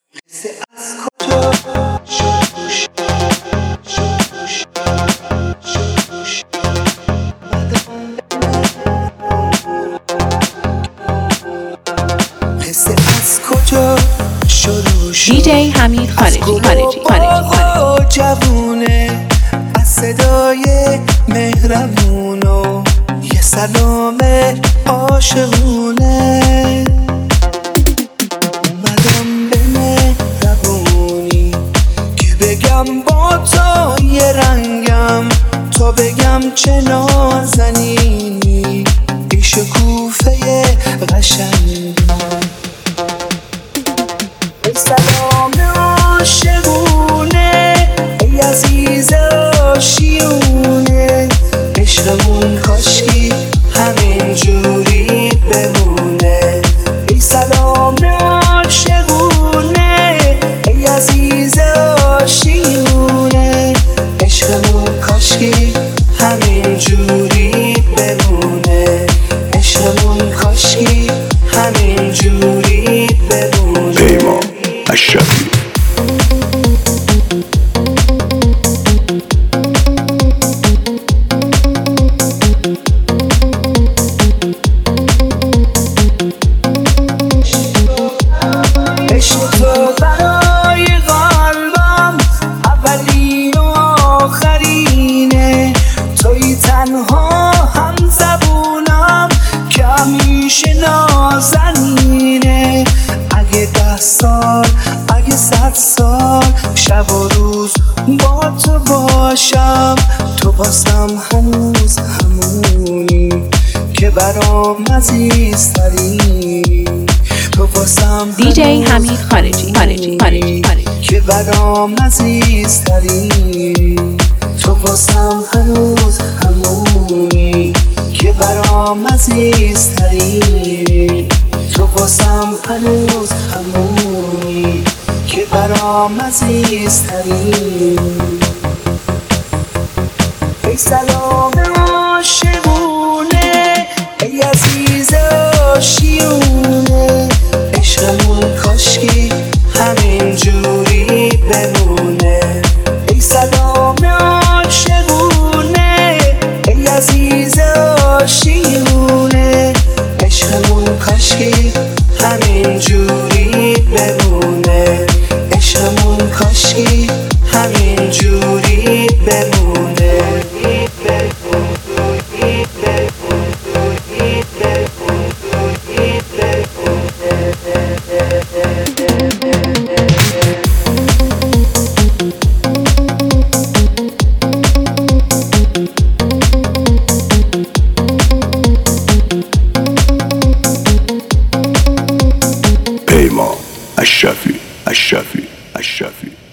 دیجی حمید خارجی جوونه از صدای مهربون و یه سلام عاشقونه اومدم به مهربونی که بگم با تو یه رنگم، تا بگم چه نازنینی ای شکوفه قشنگی. سلام عاشقونه ای عزیز آشیونه، عشقمون کاشکی همین جوری بمونه. ای سلام عاشقونه ای عزیز آشیونه، عشقمون کاشکی همین جوری بمونه، عشقمون کاشکی همین جوری بمونه. پیمان الشافعی. عشق تو برای قلبم اولین و آخرینه، توی تنها هم زبونم که همیشه نازنینه. اگه 10 سال اگه 100 سال شب و روز با تو باشم، تو بازم هنوز همونی که برام عزیزتری. تو بازم دیجی حمید خارجی که برام عزیزتری. تو بازم هنوز همونی که برام عزیزتری. تو بازم هنوز همونی که برام عزیزتری. ای سلام عاشقونه ای عزیز آشیونه، عشقمون کاشکی همین جوری بمونه. ای سلام عاشقونه ای عزیز آشیونه، عشقمون کاشکی همین جوری بمونه، عشقمون کاشکی همین جوری بمونه. پیمان الشافعی.